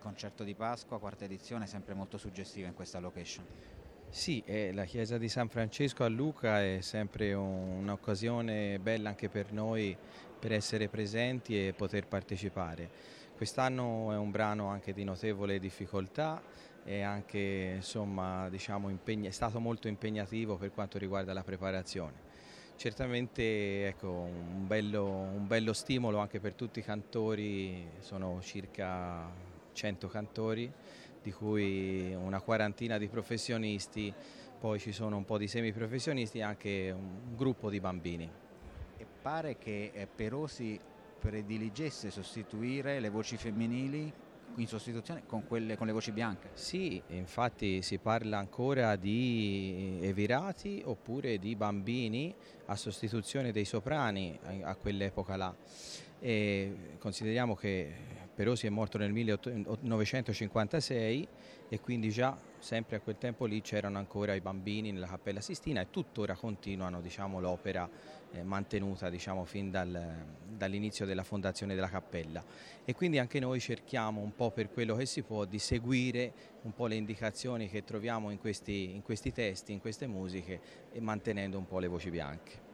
concerto di Pasqua, quarta edizione, sempre molto suggestiva in questa location. Sì, la chiesa di San Francesco a Lucca è sempre un'occasione bella anche per noi per essere presenti e poter partecipare. Quest'anno è un brano anche di notevole difficoltà e anche insomma, diciamo, è stato molto impegnativo per quanto riguarda la preparazione. Certamente ecco, un bello stimolo anche per tutti i cantori, sono circa 100 cantori, di cui una quarantina di professionisti, poi ci sono un po' di semiprofessionisti e anche un gruppo di bambini. E pare che Perosi prediligesse sostituire le voci femminili in sostituzione con le voci bianche. Sì, infatti si parla ancora di evirati oppure di bambini a sostituzione dei soprani a quell'epoca là. E consideriamo che Perosi è morto nel 1956 e quindi già sempre a quel tempo lì c'erano ancora i bambini nella Cappella Sistina e tuttora continuano, diciamo, l'opera mantenuta, diciamo, fin dall'inizio della fondazione della cappella, e quindi anche noi cerchiamo un po' per quello che si può di seguire un po' le indicazioni che troviamo in questi testi, in queste musiche, e mantenendo un po' le voci bianche.